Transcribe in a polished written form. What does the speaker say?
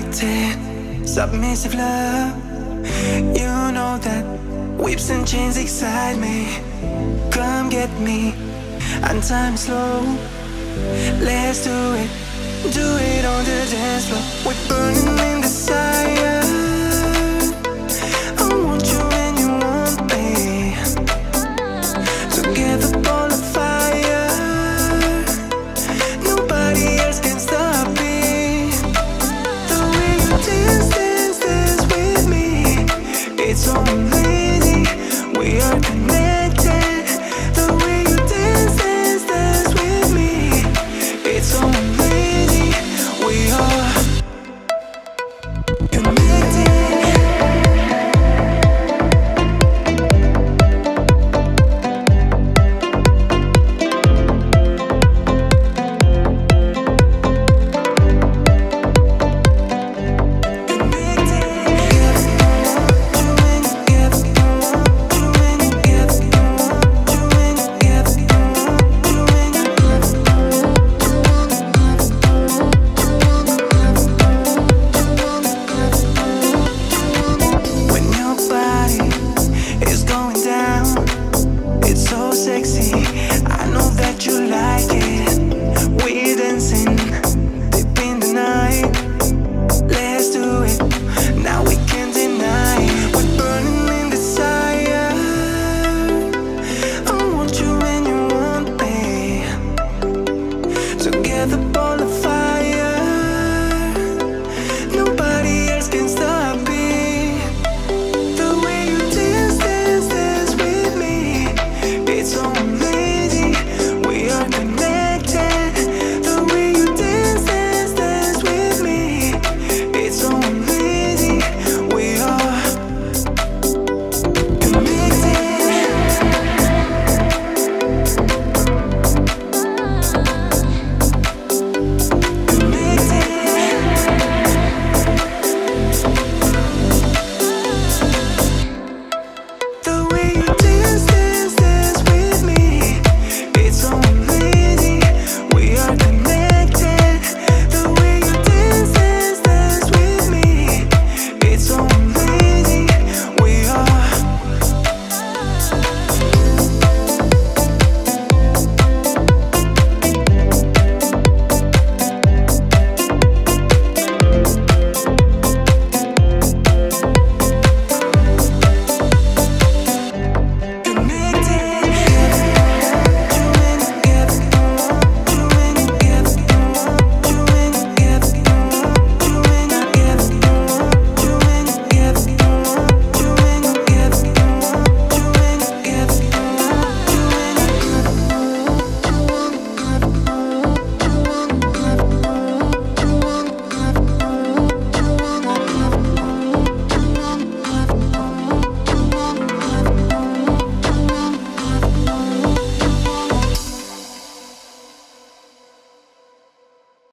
unlimited, submissive love. You know that whips and chains excite me. Come get me, and time is slow. Let's do it on the dance floor. We're burning in desire. I want you and you want me. Together ball of fire. Nobody else can stop me. The way you dance with me, it's so amazing. We are connected.